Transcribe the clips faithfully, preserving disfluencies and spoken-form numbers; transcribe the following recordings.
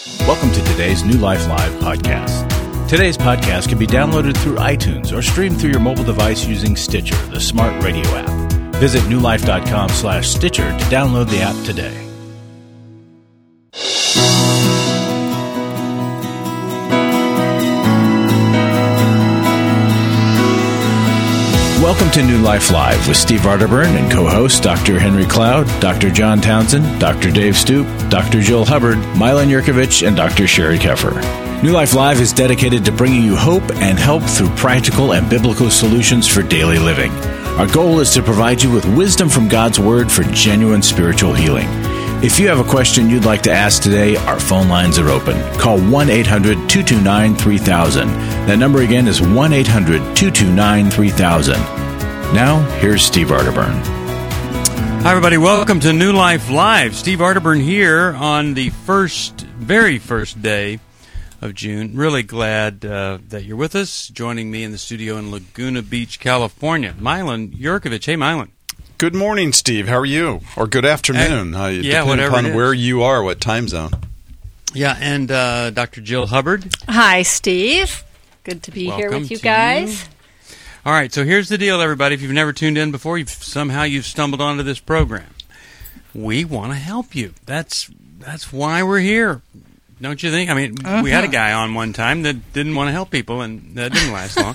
Welcome to today's New Life Live podcast. Today's podcast can be downloaded through iTunes or streamed through your mobile device using Stitcher, the smart radio app. Visit newlife.com slash Stitcher to download the app today. Welcome to New Life Live with Steve Arterburn and co-host Doctor Henry Cloud, Doctor John Townsend, Doctor Dave Stoop, Doctor Jill Hubbard, Milan Yurkovich, and Doctor Sherry Keffer. New Life Live is dedicated to bringing you hope and help through practical and biblical solutions for daily living. Our goal is to provide you with wisdom from God's Word for genuine spiritual healing. If you have a question you'd like to ask today, our phone lines are open. Call one eight hundred two two nine three thousand. That number again is one eight hundred two two nine three thousand. Now, here's Steve Arterburn. Hi, everybody. Welcome to New Life Live. Steve Arterburn here on the first, very first day of June. Really glad uh, that you're with us, joining me in the studio in Laguna Beach, California. Milan Yurkovich. Hey, Milan. Good morning, Steve. How are you? Or good afternoon. Uh, uh, yeah, depending whatever upon it is. where you are, what time zone. Yeah, and uh, Doctor Jill Hubbard. Hi, Steve. Good to be Welcome here with you to guys. you. All right, so here's the deal, everybody. If you've never tuned in before, you've somehow you've stumbled onto this program. We want to help you. That's that's why we're here. Don't you think? I mean, uh-huh. we had a guy on one time that didn't want to help people, and that didn't last long.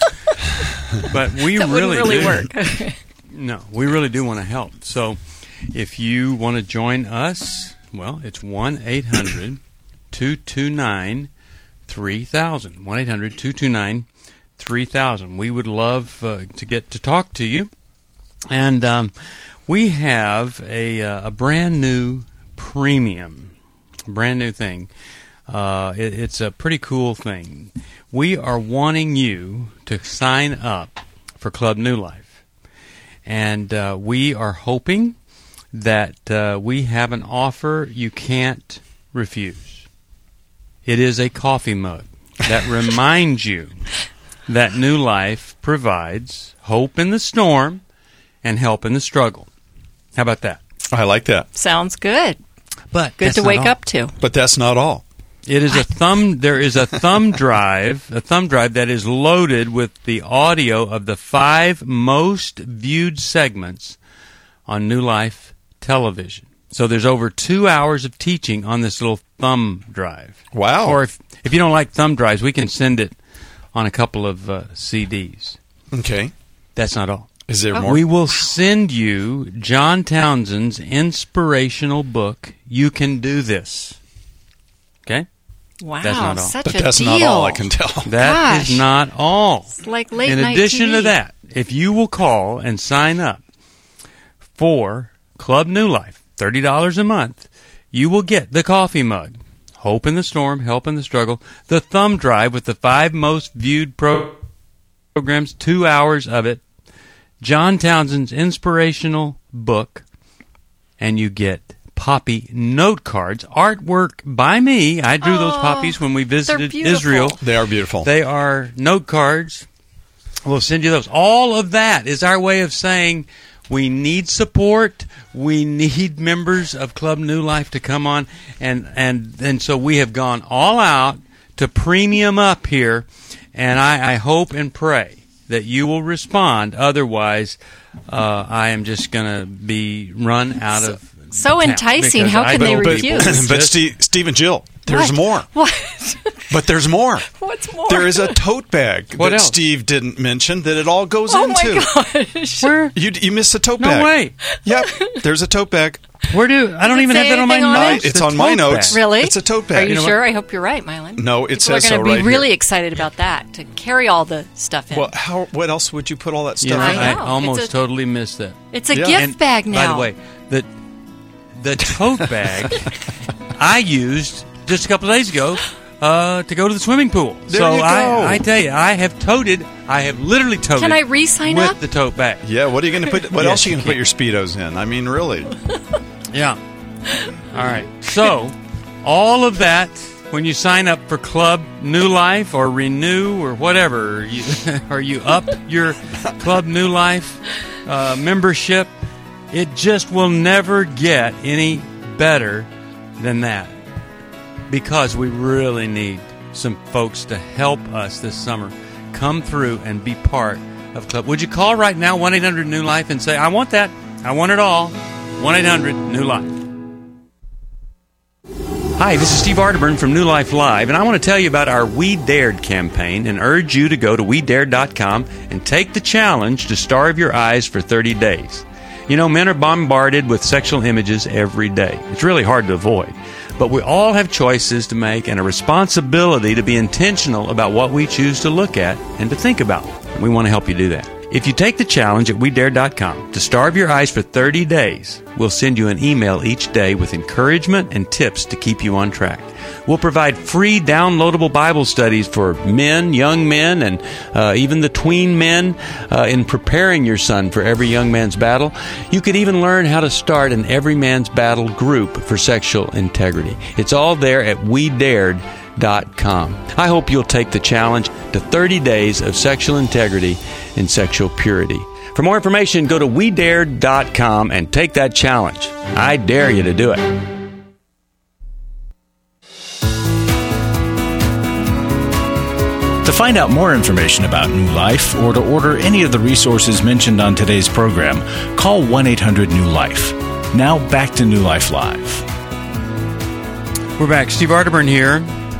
But we that really, really do. work. No, we really do want to help. So if you want to join us, well, it's one eight hundred two two nine three thousand. one eight hundred two two nine three thousand. We would love uh, to get to talk to you. And um, we have a, uh, a brand new premium, brand new thing. Uh, it, it's a pretty cool thing. We are wanting you to sign up for Club New Life. And uh, we are hoping that uh, we have an offer you can't refuse. It is a coffee mug that reminds you that New Life provides hope in the storm and help in the struggle. How about that? I like that. Sounds good. But good to not wake all. up to. But that's not all. It is a thumb. There is a thumb drive, a thumb drive that is loaded with the audio of the five most viewed segments on New Life television. So there's over two hours of teaching on this little thumb drive. Wow. Or if if you don't like thumb drives, we can send it on a couple of uh, C Ds. Okay. That's not all. Is there Oh. more? We will send you John Townsend's inspirational book, You Can Do This. Okay? Wow, That's not all. such but a that's deal. not all I can tell. That Gosh. is not all. It's like late In night addition T V. to that, if you will call and sign up for Club New Life, thirty dollars a month, you will get the coffee mug, Hope in the Storm, Help in the Struggle, the thumb drive with the five most viewed pro- programs, two hours of it, John Townsend's inspirational book, and you get Poppy note cards, artwork by me. I drew those Oh, poppies when we visited beautiful. Israel. They are beautiful. They are note cards. We'll send you those. All of that is our way of saying we need support. We need members of Club New Life to come on. And, and, and so we have gone all out to premium up here. And I, I hope and pray that you will respond. Otherwise, uh, I am just going to be run out So- of So town enticing. because How I can they know but, people refuse? but just- Steve, Steve and Jill, there's What? more. What? But there's more. What's more? There is a tote bag What that else? Steve didn't mention that it all goes Oh into. my gosh. Where? You you missed the tote No bag. way. Yep, there's a tote bag. Where do I don't Does it even have say that on my anything on notes. it? It's The on my tote notes. bag. Really? It's a tote Are bag. you, know sure? what? I hope you're right, Milan. No, it People says are so going to right be really here. excited about that, to carry all the stuff in. Well, how? What else would you put all that You stuff know, in? I I, know. almost It's a- totally missed that. it's a Yeah. gift And bag now. by the way, the the tote bag I used just a couple of days ago uh, to go to the swimming pool. There so you go. I, I tell you, I have toted. I have literally toted. Can I re-sign with up? the tote bag? Yeah. What are you going to put? What Yes, else are you you going to put your speedos in? I mean, really? Yeah. All right. So all of that when you sign up for Club New Life or Renew or whatever, you, or you up your Club New Life uh, membership, it just will never get any better than that. because we really need some folks to help us this summer come through and be part of Club. Would you call right now, one eight hundred new life, and say, I want that. I want it all. one eight hundred new life. Hi, this is Steve Arterburn from New Life Live, and I want to tell you about our We Dared campaign and urge you to go to we dared dot com and take the challenge to starve your eyes for thirty days. You know, men are bombarded with sexual images every day. It's really hard to avoid. But we all have choices to make and a responsibility to be intentional about what we choose to look at and to think about. We want to help you do that. If you take the challenge at we dared dot com to starve your eyes for thirty days, we'll send you an email each day with encouragement and tips to keep you on track. We'll provide free downloadable Bible studies for men, young men, and uh, even the tween men uh, in preparing your son for every young man's battle. You could even learn how to start an Every Man's Battle group for sexual integrity. It's all there at we dared dot com. I hope you'll take the challenge to thirty days of sexual integrity and sexual purity. For more information, go to we dared dot com and take that challenge. I dare you to do it. To find out more information about New Life or to order any of the resources mentioned on today's program, call one eight hundred new life. Now back to New Life Live. We're back. Steve Arterburn here.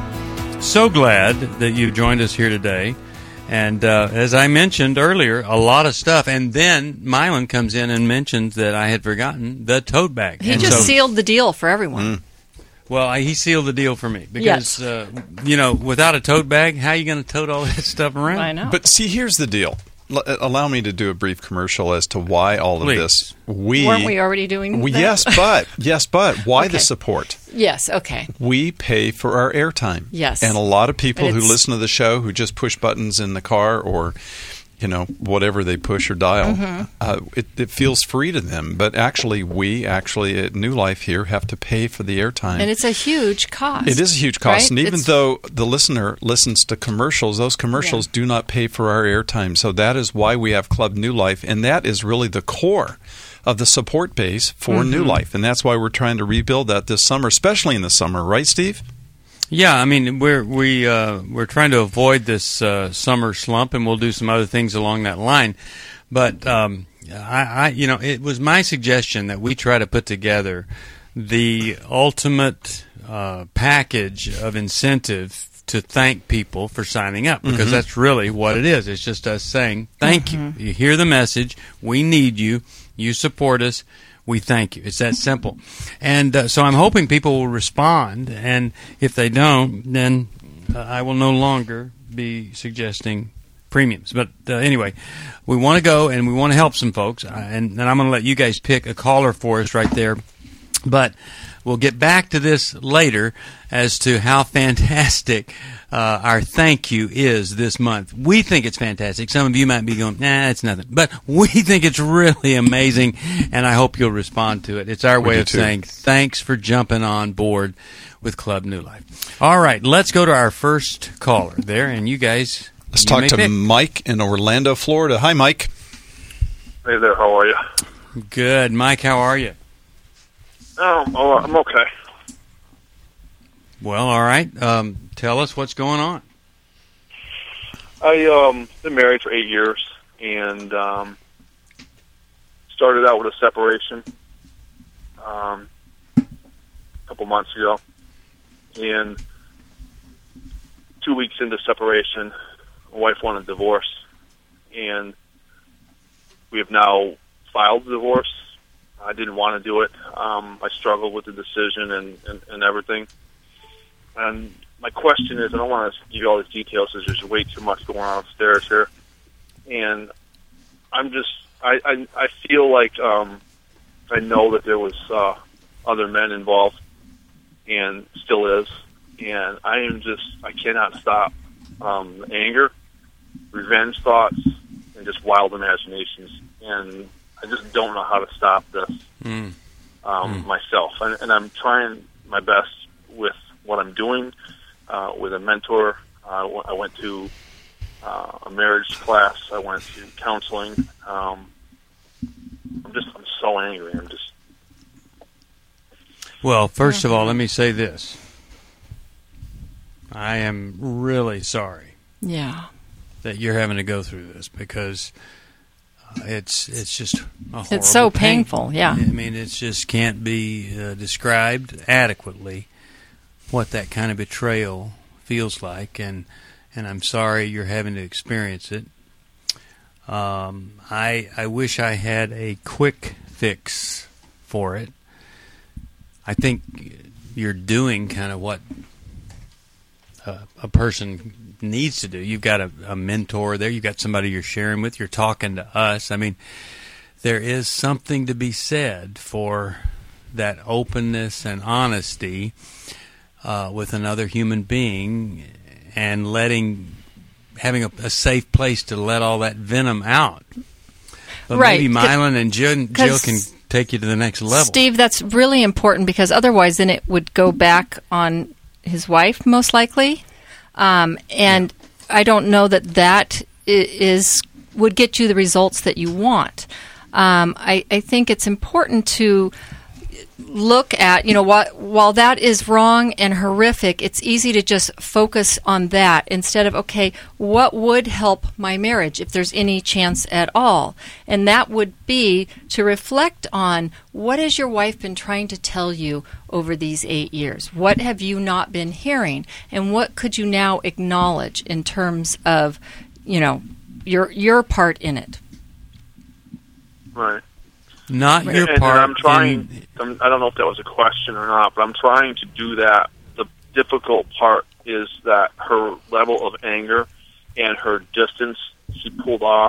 So glad that you joined us here today. And uh, as I mentioned earlier, a lot of stuff. And then Mylon comes in and mentions that I had forgotten the tote bag. He and just so, sealed the deal for everyone. Mm. Well, I, he sealed the deal for me. Because, Yes. uh, you know, without a tote bag, how are you going to tote all that stuff around? I know. But see, here's the deal. L- allow me to do a brief commercial as to why all Please. of this. We Weren't we already doing we- that? Yes, but yes, but why the Okay. support? Yes, okay. We pay for our airtime. Yes. And a lot of people But who it's- listen to the show who just push buttons in the car or, you know, whatever they push or dial, Mm-hmm. uh, it, it feels free to them. But actually, we actually at New Life here have to pay for the airtime. And it's a huge cost. It is a huge cost. right? And even It's- though the listener listens to commercials, those commercials do not pay for our airtime. So that is why we have Club New Life. And that is really the core of the support base for Mm-hmm. New Life. And that's why we're trying to rebuild that this summer, especially in the summer. Right, Steve? Yeah, I mean we're we uh, we're trying to avoid this uh, summer slump, and we'll do some other things along that line. But um, I, I, you know, it was my suggestion that we try to put together the ultimate uh, package of incentive to thank people for signing up, because that's really what it is. It's just us saying thank you. You hear the message. We need you. You support us. We thank you. It's that simple. And uh, so I'm hoping people will respond, and if they don't, then uh, I will no longer be suggesting premiums. But uh, anyway, we want to go, and we want to help some folks, uh, and, and I'm going to let you guys pick a caller for us right there. But we'll get back to this later as to how fantastic uh, our thank you is this month. We think it's fantastic. Some of you might be going, nah, it's nothing. But we think it's really amazing, and I hope you'll respond to it. It's our We way do of too. saying thanks for jumping on board with Club New Life. All right, let's go to our first caller there, and you guys Let's you talk may to pick. Mike in Orlando, Florida. Hi, Mike. Hey there, how are you? Good. Mike, how are you? Um, oh, I'm okay. Well, all right. Um, tell us what's going on. I um been married for eight years and um started out with a separation um a couple months ago, and two weeks into separation, my wife wanted a divorce, and we have now filed the divorce. I didn't want to do it. Um, I struggled with the decision and, and, and everything. And my question is, I don't want to give you all these details because there's way too much going on upstairs here. And I'm just, I, I, I feel like um, I know that there was uh, other men involved and still is. And I am just, I cannot stop um, anger, revenge thoughts, and just wild imaginations. And I just don't know how to stop this Mm. um, Mm. myself. And, and I'm trying my best with what I'm doing, uh, with a mentor. Uh, I went to uh, a marriage class. I went to counseling. Um, I'm just, I'm so angry. I'm just, Well, first of all, let me say this. I am really sorry Yeah. that you're having to go through this, because uh, it's it's just a horrible It's so pain. painful, yeah. I mean, it just can't be uh, described adequately what that kind of betrayal feels like, and and I'm sorry you're having to experience it. Um, I I wish I had a quick fix for it. I think you're doing kind of what a, a person needs to do. You've got a, a mentor there. You've got somebody you're sharing with. You're talking to us. I mean, there is something to be said for that openness and honesty uh, with another human being, and letting having a, a safe place to let all that venom out. But Right. maybe Mylan and Jill, Jill 'Cause can take you to the next level. Steve, that's really important, because otherwise then it would go back on his wife, most likely. Um, and I don't know that that i- is would get you the results that you want. Um, I, I think it's important to look at, you know, while, while that is wrong and horrific, it's easy to just focus on that instead of, okay, what would help my marriage if there's any chance at all? And that would be to reflect on, what has your wife been trying to tell you over these eight years? What have you not been hearing? And what could you now acknowledge in terms of, you know, your your part in it? Right. Not your and, part. and I'm trying. in- I'm, I don't know if that was a question or not, but I'm trying to do that. The difficult part is that her level of anger and her distance she pulled off,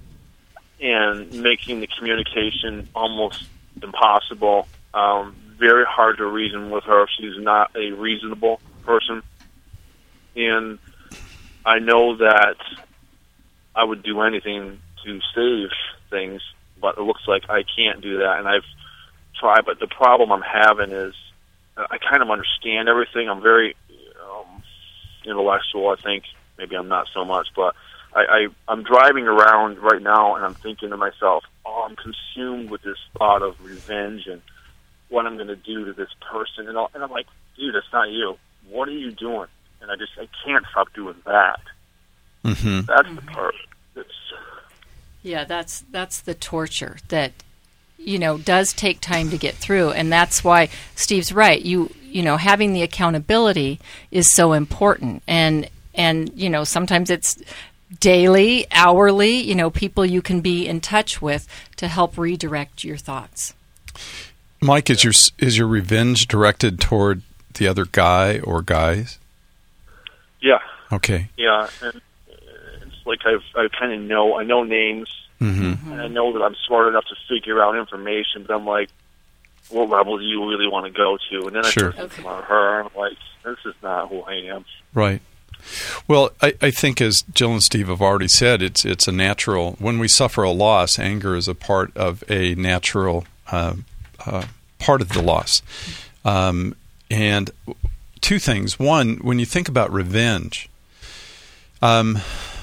and making the communication almost impossible. Um, very hard to reason with her. She's not a reasonable person, and I know that I would do anything to save things, but it looks like I can't do that, and I've tried. But the problem I'm having is uh, I kind of understand everything. I'm very um, intellectual, I think. Maybe I'm not so much, but I, I, I'm driving around right now, and I'm thinking to myself, oh, I'm consumed with this thought of revenge and what I'm going to do to this person. And, I'll, and I'm like, dude, it's not you. What are you doing? And I just I can't stop doing that. Mm-hmm. That's the part that's... Yeah, that's that's the torture that, you know, does take time to get through, and that's why Steve's right. You you know, having the accountability is so important, and and you know, sometimes it's daily, hourly. You know, people you can be in touch with to help redirect your thoughts. Mike, is your is your revenge directed toward the other guy or guys? Yeah. Okay. Yeah, and it's like I've, I kind of know, I know names, Mm-hmm. and I know that I'm smart enough to figure out information, but I'm like, what level do you really want to go to? And then I Sure. start thinking about her, and I'm like, this is not who I am. Right. Well, I, I think, as Jill and Steve have already said, it's it's a natural. When we suffer a loss, anger is a part of a natural uh, uh, part of the loss. Um, and two things. One, when you think about revenge, um,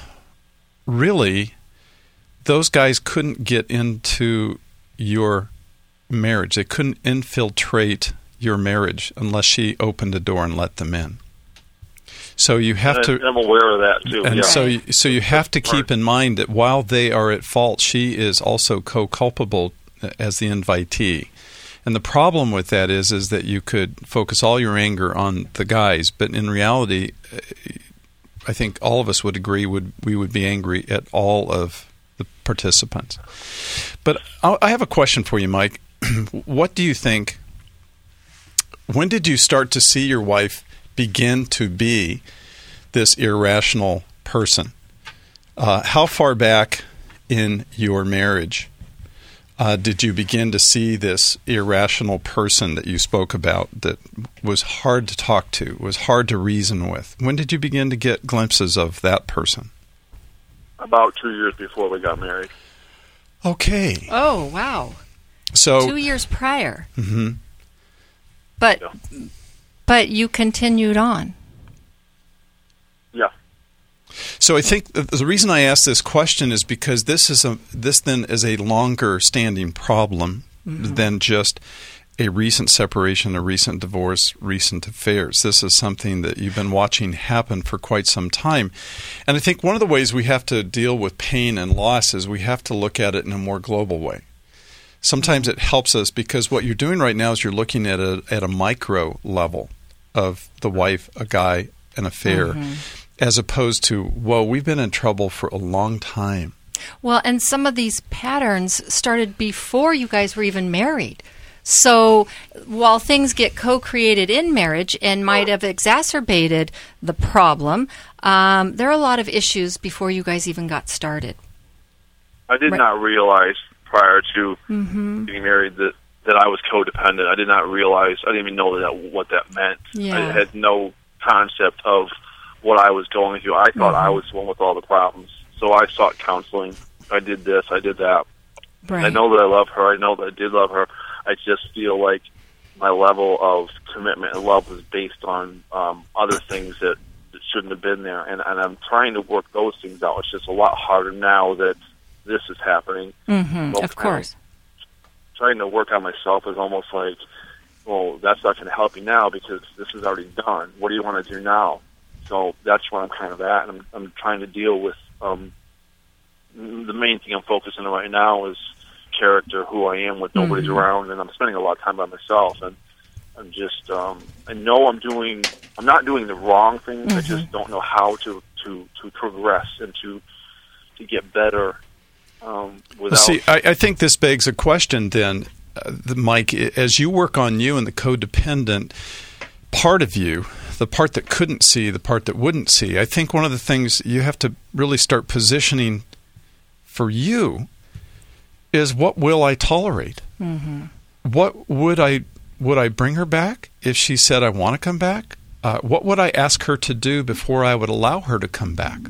really, those guys couldn't get into your marriage. They couldn't infiltrate your marriage unless she opened the door and let them in. So you have And to, I'm aware of that too. and yeah. so you, so you have to That's the keep part. in mind that while they are at fault, she is also co-culpable as the invitee. And the problem with that is, is that you could focus all your anger on the guys, but in reality, I think all of us would agree would we would be angry at all of the participants. But I have a question for you, Mike. What do you think? When did you start to see your wife begin to be this irrational person? Uh, how far back in your marriage uh, did you begin to see this irrational person that you spoke about that was hard to talk to, was hard to reason with? When did you begin to get glimpses of that person? About two years before we got married. Okay. Oh, wow. So Two years prior. Mhm. But Yeah. but you continued on. Yeah. So I think th- the reason I ask this question is because this is a this then is a longer standing problem Mm-hmm. than just a recent separation, a recent divorce, recent affairs. This is something that you've been watching happen for quite some time. And I think one of the ways we have to deal with pain and loss is we have to look at it in a more global way. Sometimes it helps us because what you're doing right now is you're looking at a at a micro level of the wife, a guy, an affair, mm-hmm. as opposed to, whoa, we've been in trouble for a long time. Well, and some of these patterns started before you guys were even married. So while things get co-created in marriage and might have exacerbated the problem, um, there are a lot of issues before you guys even got started. I did right. not realize prior to mm-hmm. getting married that, that I was codependent. I did not realize, I didn't even know that, what that meant. Yeah. I had no concept of what I was going through. I thought mm-hmm. I was the one with all the problems. So I sought counseling. I did this, I did that. Right. I know that I love her. I know that I did love her. I just feel like my level of commitment and love was based on um, other things that, that shouldn't have been there. And, and I'm trying to work those things out. It's just a lot harder now that this is happening. Mm-hmm. Of course. Trying to work on myself is almost like, well, that's not going to help you now because this is already done. What do you want to do now? So that's where I'm kind of at. I'm, I'm trying to deal with um, the main thing I'm focusing on right now is character, who I am when nobody's mm-hmm. around, and I'm spending a lot of time by myself. And I'm just, um, I know I'm doing, I'm not doing the wrong things. Mm-hmm. I just don't know how to, to, to progress and to to get better. Um, without. See, I, I think this begs a question then, uh, the, Mike, as you work on you and the codependent part of you, the part that couldn't see, the part that wouldn't see, I think one of the things you have to really start positioning for you is, what will I tolerate? Mm-hmm. What would I would I bring her back if she said I want to come back? Uh, what would I ask her to do before I would allow her to come back?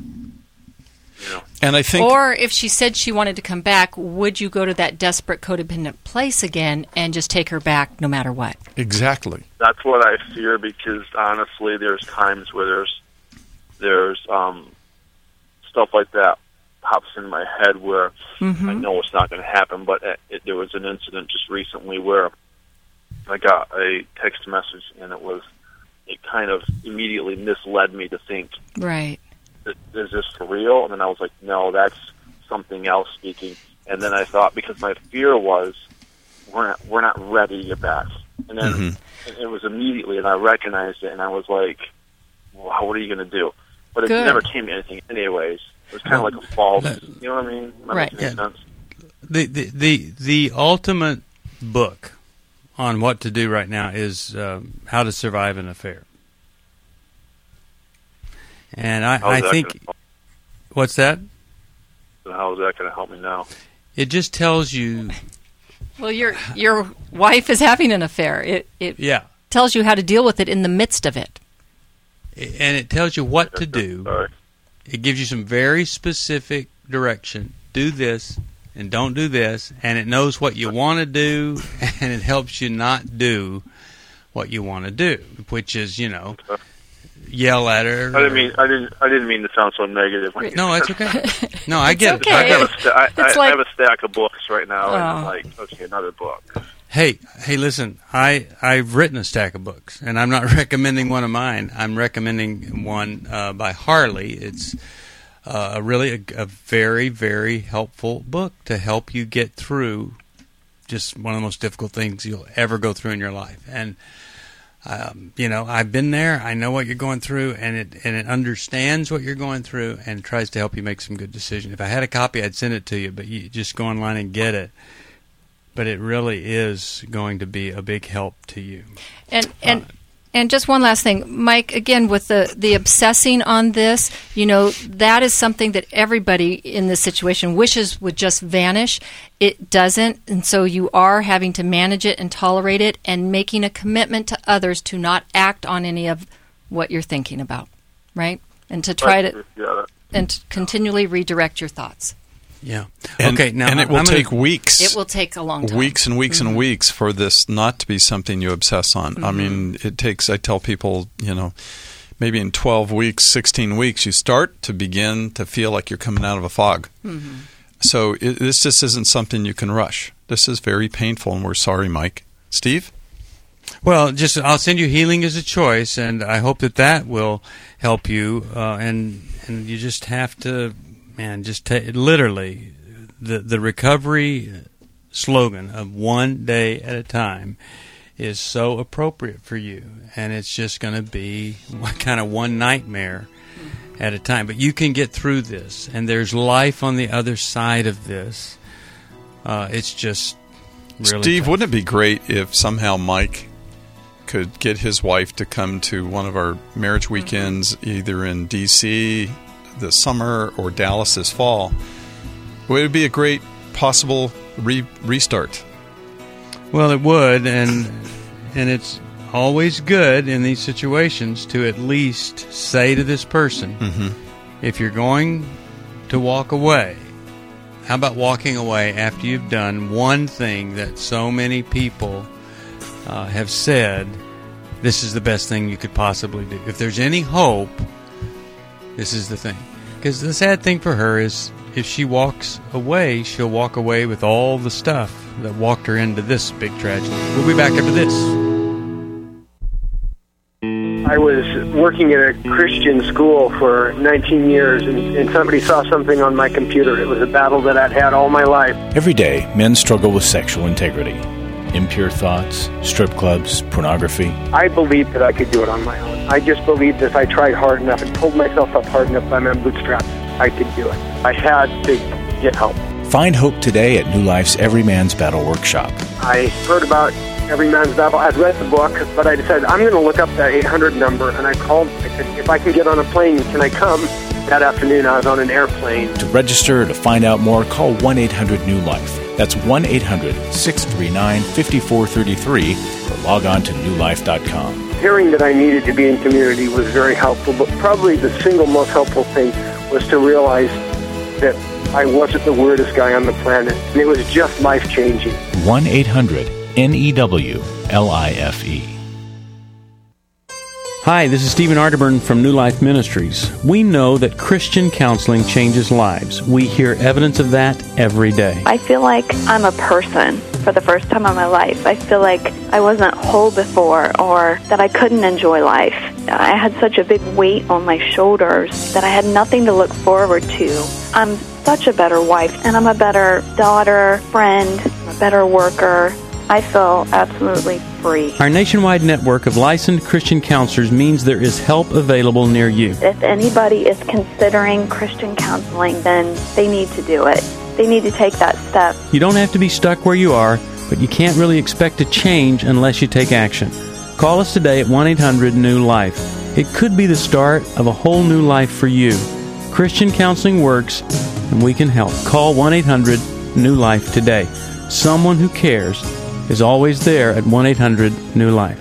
Yeah. And I think, or if she said she wanted to come back, would you go to that desperate codependent place again and just take her back no matter what? Exactly. That's what I fear, because honestly, there's times where there's there's um, stuff like that pops in my head where mm-hmm. I know it's not going to happen, but it, it, there was an incident just recently where I got a text message, and it was it kind of immediately misled me to think, right, is this for real? And then I was like, no, that's something else speaking. And then I thought, because my fear was, we're not, we're not ready to get back. And then mm-hmm. and it was immediately, and I recognized it, and I was like, well, what are you going to do? But it Good. never came to anything anyways. It was kind of like a false, you know what I mean? That right. makes any Yeah. sense. The, the the the ultimate book on what to do right now is um, How to Survive an Affair. And I, I think, what's that? So how is that going to help me now? It just tells you. Well, your your wife is having an affair. It it yeah. tells you how to deal with it in the midst of it. And it tells you what to do. Sorry. It gives you some very specific direction. Do this and don't do this. And it knows what you want to do, and it helps you not do what you want to do, which is, you know, yell at her. I didn't mean I didn't I didn't mean to sound so negative. No, it's okay. No, I get okay. it. I I have, get it. a sta- I, I, It's I like- have a stack of books right now, and I'm Oh. like, okay, another book. Hey, hey, listen, I, I've written a stack of books, and I'm not recommending one of mine. I'm recommending one uh, by Harley. It's uh, really a, a very, very helpful book to help you get through just one of the most difficult things you'll ever go through in your life. And, um, you know, I've been there. I know what you're going through, and it and it understands what you're going through and tries to help you make some good decisions. If I had a copy, I'd send it to you, but you just go online and get it. But it really is going to be a big help to you. And and and just one last thing, Mike, again, with the, the obsessing on this, you know, that is something that everybody in this situation wishes would just vanish. It doesn't, and so you are having to manage it and tolerate it and making a commitment to others to not act on any of what you're thinking about, right? And to try to Yeah, and to continually redirect your thoughts. Yeah. and, okay. Now, and it will I'm take gonna, weeks. It will take a long time. Weeks and weeks Mm-hmm. and weeks for this not to be something you obsess on. Mm-hmm. I mean, it takes, I tell people, you know, maybe in twelve weeks, sixteen weeks, you start to begin to feel like you're coming out of a fog. Mm-hmm. So it, this just isn't something you can rush. This is very painful, and we're sorry, Mike. Steve? Well, just I'll send you Healing as a Choice, and I hope that that will help you. Uh, and and you just have to, man, just ta- literally the the recovery slogan of one day at a time is so appropriate for you, and it's just going to be kind of one nightmare at a time. But you can get through this, and there's life on the other side of this. Uh, it's just really Steve, tough. wouldn't it be great if somehow Mike could get his wife to come to one of our marriage weekends, either in D C this summer or Dallas this fall? It would be a great possible re- restart. Well, it would, and and it's always good in these situations to at least say to this person, Mm-hmm. if you're going to walk away, how about walking away after you've done one thing that so many people uh, have said, this is the best thing you could possibly do. If there's any hope, this is the thing. Because the sad thing for her is if she walks away, she'll walk away with all the stuff that walked her into this big tragedy. We'll be back after this. I was working at a Christian school for nineteen years, and, and somebody saw something on my computer. It was a battle that I'd had all my life. Every day, men struggle with sexual integrity. Impure thoughts, strip clubs, pornography. I believed that I could do it on my own. I just believed that if I tried hard enough and pulled myself up hard enough by my bootstraps, I could do it. I had to get help. Find hope today at New Life's Every Man's Battle Workshop. I heard about Every Man's Battle. I'd read the book, but I decided I'm going to look up that eight hundred number, and I called. I said, if I can get on a plane, can I come? That afternoon, I was on an airplane. To register or to find out more, call one eight hundred new life. That's one eight hundred six three nine five four three three or log on to new life dot com. Hearing that I needed to be in community was very helpful, but probably the single most helpful thing was to realize that I wasn't the weirdest guy on the planet. It was just life-changing. one eight hundred N E W L I F E. Hi, this is Stephen Arterburn from New Life Ministries. We know that Christian counseling changes lives. We hear evidence of that every day. I feel like I'm a person for the first time in my life. I feel like I wasn't whole before, or that I couldn't enjoy life. I had such a big weight on my shoulders that I had nothing to look forward to. I'm such a better wife, and I'm a better daughter, friend, a better worker. I feel absolutely free. Our nationwide network of licensed Christian counselors means there is help available near you. If anybody is considering Christian counseling, then they need to do it. They need to take that step. You don't have to be stuck where you are, but you can't really expect to change unless you take action. Call us today at one eight hundred new life. It could be the start of a whole new life for you. Christian counseling works, and we can help. Call one eight hundred new life today. Someone who cares is always there at one eight hundred new life.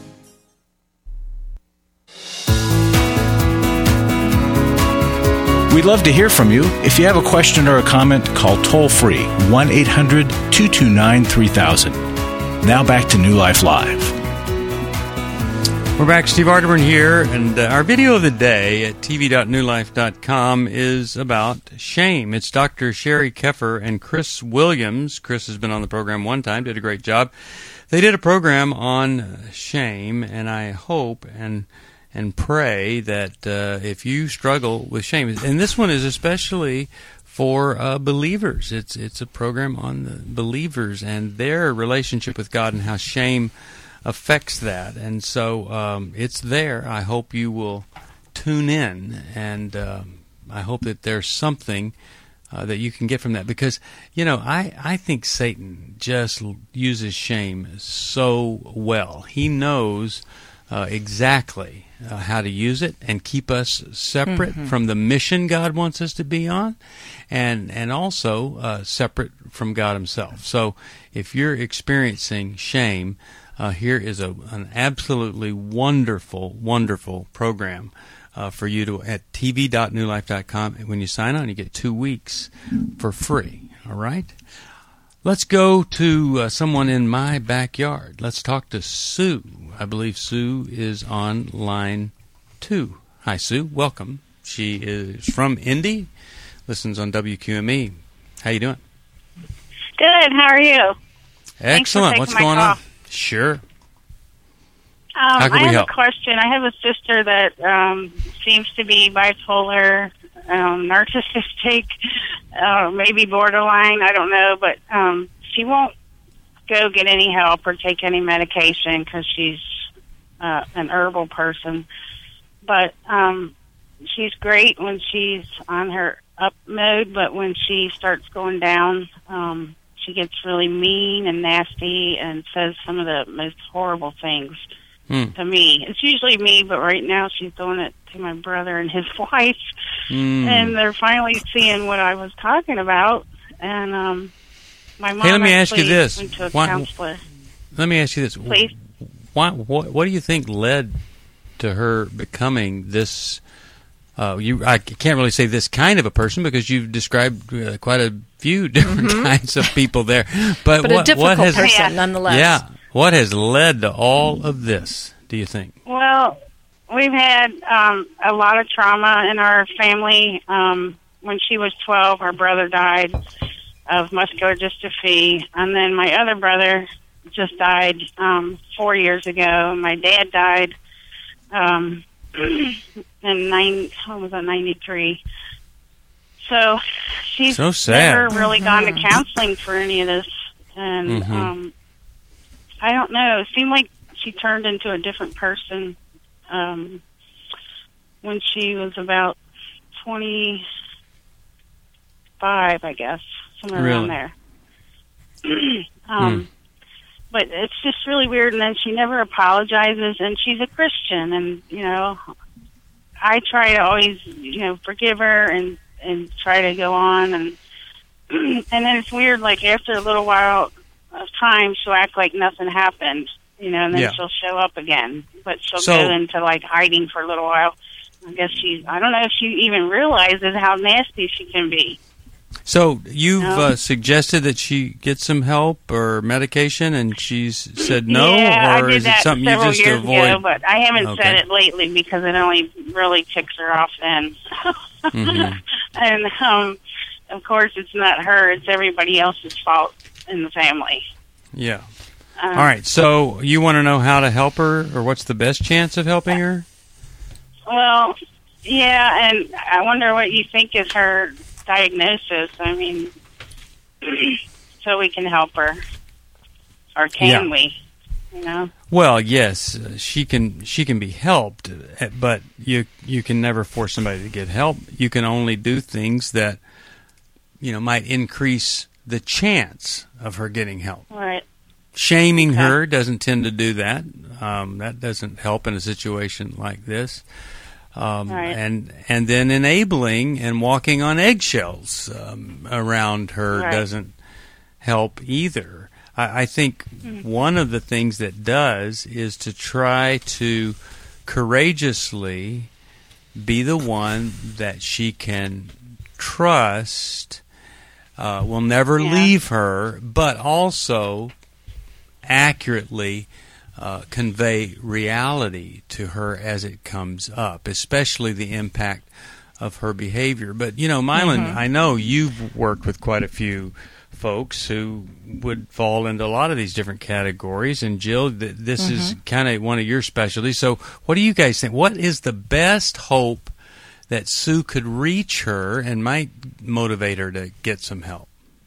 We'd love to hear from you. If you have a question or a comment, call toll-free one eight hundred two two nine three thousand. Now back to New Life Live. We're back. Steve Arterburn here, and uh, our video of the day at t v dot new life dot com is about shame. It's Doctor Sherry Keffer and Chris Williams. Chris has been on the program one time, did a great job. They did a program on shame, and I hope and and pray that uh, if you struggle with shame, and this one is especially for uh, believers. It's it's a program on the believers and their relationship with God and how shame affects that. And so um, it's there. I hope you will tune in, and um, I hope that there's something uh, that you can get from that. Because, you know, I, I think Satan just uses shame so well. He knows uh, exactly uh, how to use it and keep us separate mm-hmm. from the mission God wants us to be on, and, and also uh, separate from God himself. So if you're experiencing shame, Uh, here is a, an absolutely wonderful, wonderful program uh, for you to at t v dot new life dot com. When you sign on, you get two weeks for free. All right? Let's go to uh, someone in my backyard. Let's talk to Sue. I believe Sue is on line two. Hi, Sue. Welcome. She is from Indy, listens on W Q M E. How you doing? Good. How are you? Excellent. What's going on? Sure. How can I we have help? a question. I have a sister that um, seems to be bipolar, um, narcissistic, uh, maybe borderline. I don't know, but um, she won't go get any help or take any medication because she's uh, an herbal person. But um, she's great when she's on her up mode, but when she starts going down, um, she gets really mean and nasty and says some of the most horrible things Hmm. to me. It's usually me, but right now she's doing it to my brother and his wife. Mm. And they're finally seeing what I was talking about. And um, my mom Hey, let me ask you actually this. went to a Why- counselor. Let me ask you this. Please? Why, what, what do you think led to her becoming this? Uh, you, I can't really say this kind of a person because you've described uh, quite a few different kinds of people there. But, But what, a difficult what has, person, Yeah. nonetheless. Yeah. What has led to all of this, do you think? Well, we've had um, a lot of trauma in our family. Um, when she was twelve, her brother died of muscular dystrophy. And then my other brother just died um, four years ago. My dad died um, in nine, what was it, ninety-three. So she's So sad. never really gone to counseling for any of this. And Mhm. um, I don't know. It seemed like she turned into a different person um, when she was about twenty-five, I guess, somewhere Really? around there. um, Hmm. But it's just really weird. And then she never apologizes, and she's a Christian, and you know, I try to always, you know, forgive her and and try to go on, and and then it's weird. Like after a little while of time, she'll act like nothing happened, you know, and then Yeah. she'll show up again. But she'll So- go into like hiding for a little while. I guess she, I don't know if she even realizes how nasty she can be. So you've No. uh, suggested that she get some help or medication, and she's said no, yeah, or I did is that it something you several just years avoid? ago, but I haven't Okay. said it lately because it only really ticks her off then. Mhm. And um, of course, it's not her; it's everybody else's fault in the family. Yeah. Um, All right. So you want to know how to help her, or what's the best chance of helping her? Well, yeah, and I wonder what you think is her diagnosis. I mean, so we can help her, or can Yeah. we? You know. Well, yes, uh, she can. She can be helped, uh, but you you can never force somebody to get help. You can only do things that you know might increase the chance of her getting help. Right. Shaming Okay. her doesn't tend to do that. Um, that doesn't help in a situation like this. Um, Right. And and then enabling and walking on eggshells um, around her Right. doesn't help either. I, I think one of the things that does is to try to courageously be the one that she can trust, uh, will never Yeah. leave her, but also accurately uh, convey reality to her as it comes up, especially the impact of her behavior. But, you know, Mylan, Mhm. I know you've worked with quite a few folks who would fall into a lot of these different categories. And, Jill, th- this is kind of one of your specialties. So what do you guys think? What is the best hope that Sue could reach her and might motivate her to get some help?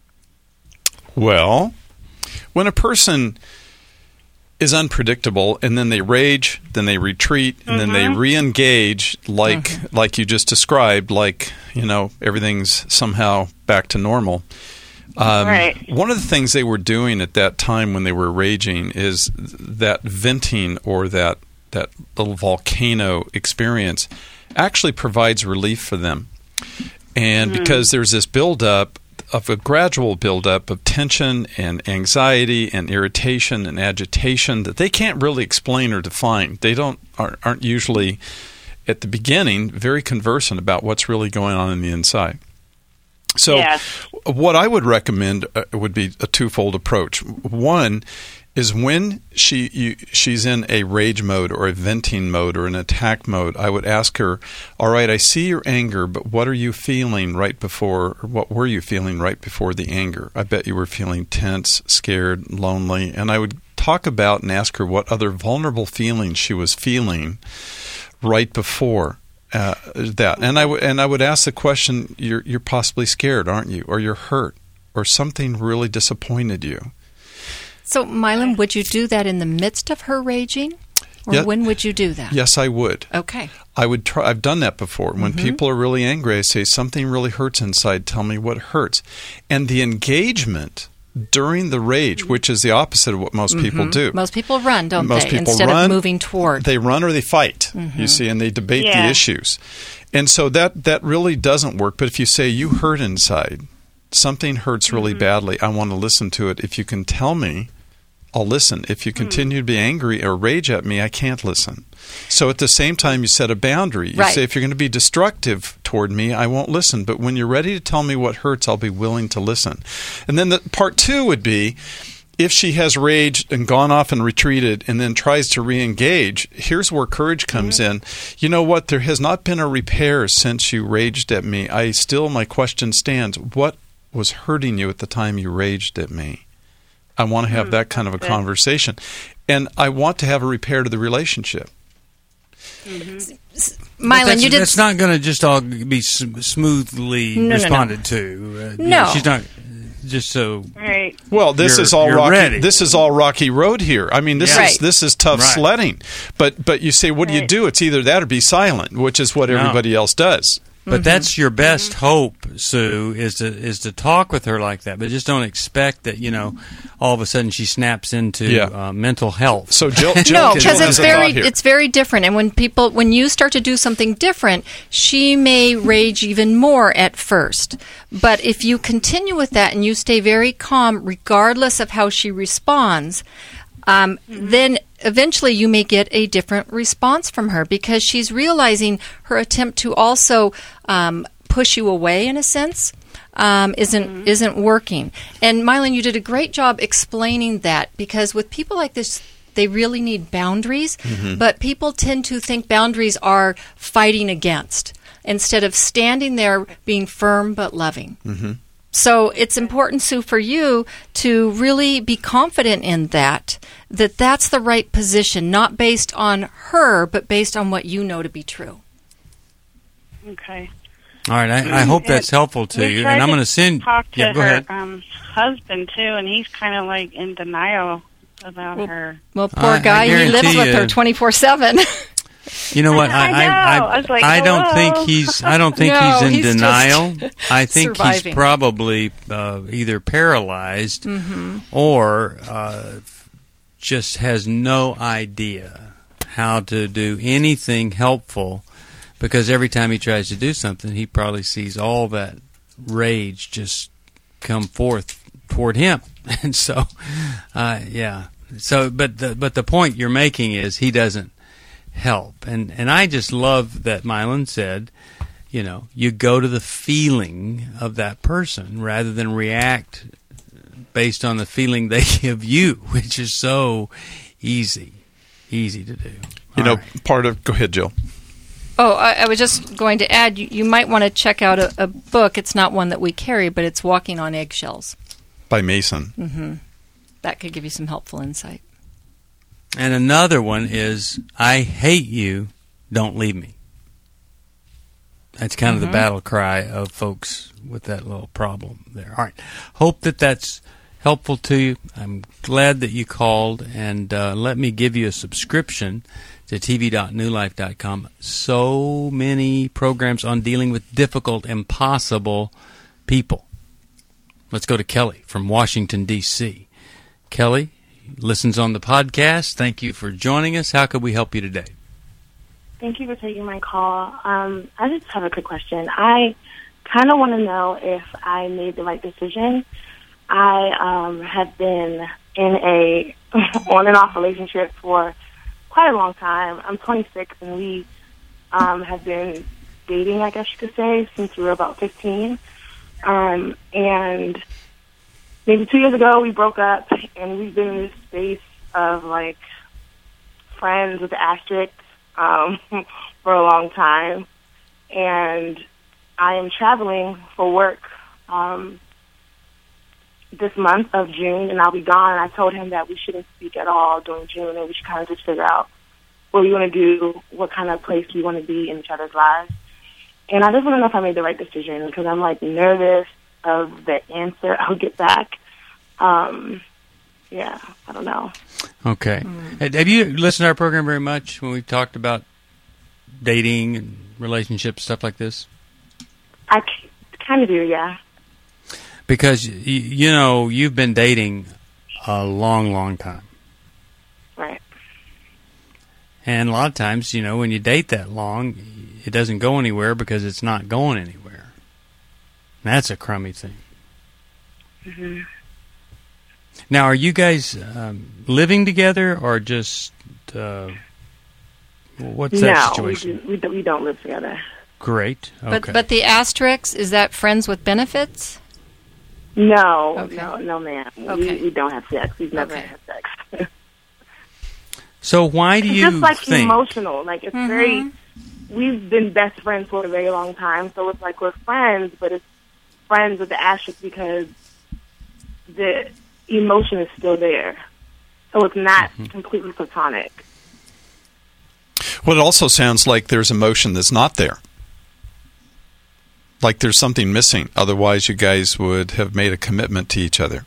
Well, when a person is unpredictable and then they rage, then they retreat, and then they re-engage like like you just described, like, you know, everything's somehow back to normal. Um, Right. One of the things they were doing at that time when they were raging is that venting or that that little volcano experience actually provides relief for them. And because there's this buildup of a gradual buildup of tension and anxiety and irritation and agitation that they can't really explain or define. They don't aren't, aren't usually at the beginning very conversant about what's really going on in the inside. So Yes. what I would recommend uh, would be a twofold approach. One is when she you, she's in a rage mode or a venting mode or an attack mode, I would ask her, all right, I see your anger, but what are you feeling right before, or what were you feeling right before the anger? I bet you were feeling tense, scared, lonely, and I would talk about and ask her what other vulnerable feelings she was feeling right before uh, that. And I, w- and I would ask the question, you're, you're possibly scared, aren't you? Or you're hurt, or something really disappointed you. So, Mylon, would you do that in the midst of her raging? Or Yeah. when would you do that? Yes, I would. Okay. I would try. I've done that before. When Mm-hmm. people are really angry, I say, something really hurts inside. Tell me what hurts. And the engagement during the rage, which is the opposite of what most people do. Most people run, don't Most they? people Instead run, of moving toward. They run or they fight, Mm-hmm. you see, and they debate Yeah. the issues. And so that, that really doesn't work. But if you say, you hurt inside, something hurts really badly, I want to listen to it. If you can tell me, I'll listen. If you continue to be angry or rage at me, I can't listen. So at the same time, you set a boundary. You Right. say, if you're going to be destructive toward me, I won't listen. But when you're ready to tell me what hurts, I'll be willing to listen. And then the part two would be, if she has raged and gone off and retreated and then tries to re-engage, here's where courage comes in. You know what? There has not been a repair since you raged at me. I still, my question stands. What was hurting you at the time you raged at me? I want to have that kind of a conversation. And I want to have a repair to the relationship. Mylon, that's, you did. That's not going to just all be s- smoothly No, no, no. responded to. Uh, you No. know, she's not just so. Right. Well, this You're- is all you're rocky. ready. This is all rocky road here. I mean, this Yeah. is Right. this is tough Right. sledding. But but you say, what do you Right. do? It's either that or be silent, which is what No. everybody else does. But that's your best hope, Sue, is to is to talk with her like that. But just don't expect that, you know, all of a sudden she snaps into Yeah. uh, mental health. So Jill, Jill, No, Jill because has it's a very thought here. it's very different. And when people when you start to do something different, she may rage even more at first. But if you continue with that and you stay very calm, regardless of how she responds, um, then eventually you may get a different response from her because she's realizing her attempt to also um, push you away, in a sense, um, isn't isn't working. And Mylon, you did a great job explaining that because with people like this, they really need boundaries. But people tend to think boundaries are fighting against instead of standing there being firm but loving. Mm-hmm. So it's important, Sue, for you to really be confident in that, that that's the right position, not based on her, but based on what you know to be true. Okay. All right, I, I hope that's helpful to We you, tried and I'm to going to send. Talk to yeah, go her ahead. um, husband too, and he's kind of like in denial about Well, her. Well, poor I- I guy, he lives guarantee with her you- twenty-four seven. You know what? I know. I, I was like, I don't hello. think he's. I don't think No, he's in he's just denial. I think surviving. he's probably uh, either paralyzed Mm-hmm. or uh, just has no idea how to do anything helpful. Because every time he tries to do something, he probably sees all that rage just come forth toward him, and so, uh, yeah. So, but the but the point you're making is he doesn't help, and and I just love that Mylon said, you know, you go to the feeling of that person rather than react based on the feeling they give you, which is so easy, easy to do. You All know, right. part of. Go ahead, Jill. Oh, I, I was just going to add, you, you might want to check out a, a book. It's not one that we carry, but it's Walking on Eggshells. By Mason. Mm-hmm. That could give you some helpful insight. And another one is, I hate you, don't leave me. That's kind of the battle cry of folks with that little problem there. All right. Hope that that's helpful to you. I'm glad that you called, and uh, let me give you a subscription to T V dot new life dot com. So many programs on dealing with difficult, impossible people. Let's go to Kelly from Washington, D C Kelly listens on the podcast. Thank you for joining us. How could we help you today? Thank you for taking my call. Um, I just have a quick question. I kind of want to know if I made the right decision. I um, have been in a on and off relationship for quite a long time. I'm twenty-six, and we um, have been dating, I guess you could say, since we were about fifteen. Um, and maybe two years ago, we broke up, and we've been in this space of, like, friends with asterisks um, for a long time. And I am traveling for work um, this month of June, and I'll be gone. And I told him that we shouldn't speak at all during June, and we should kind of just figure out what we want to do, what kind of place we want to be in each other's lives. And I just want to know if I made the right decision, because I'm, like, nervous of the answer I'll get back. Um, yeah, I don't know. Okay. Mm. Have you listened to our program very much when we talked about dating and relationships, stuff like this? I kind of do, yeah. Because, you, you know, you've been dating a long, long time. Right. And a lot of times, you know, when you date that long, it doesn't go anywhere because it's not going anywhere. And that's a crummy thing. Mm-hmm. Now, are you guys um, living together or just, uh, what's that no, situation? No, we, do, we don't live together. Great. Okay. But, but the asterisk, is that friends with benefits? No, okay. no, no, ma'am. Okay. We, we don't have sex. We've never okay. had sex. So why do it's you just like think? Emotional. Like it's mm-hmm. very. We've been best friends for a very long time, so it's like we're friends, but it's friends with the asterisk because the emotion is still there, so it's not mm-hmm. completely platonic. Well, it also sounds like there's emotion that's not there. Like there's something missing. Otherwise, you guys would have made a commitment to each other.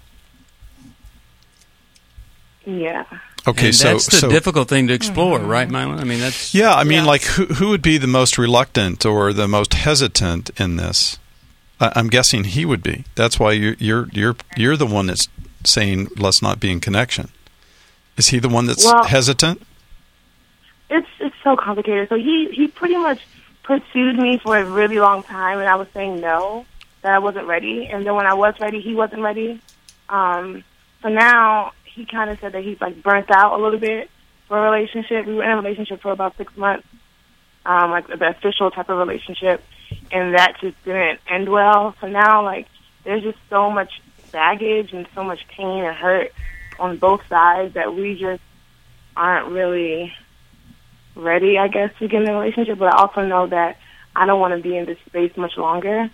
Yeah. Okay, and so that's the so, difficult thing to explore, mm-hmm. right, Mylon? I mean, that's yeah. I mean, yeah. like who who would be the most reluctant or the most hesitant in this? I, I'm guessing he would be. That's why you're you're you're you're the one that's saying let's not be in connection. Is he the one that's well, hesitant? It's it's so complicated. So he he pretty much pursued me for a really long time, and I was saying no, that I wasn't ready. And then when I was ready, he wasn't ready. Um, so now he kind of said that he's like burnt out a little bit for a relationship. We were in a relationship for about six months, um, like the official type of relationship, and that just didn't end well. So now, like, there's just so much baggage and so much pain and hurt on both sides that we just aren't really ready, I guess, to get in a relationship. But I also know that I don't want to be in this space much longer,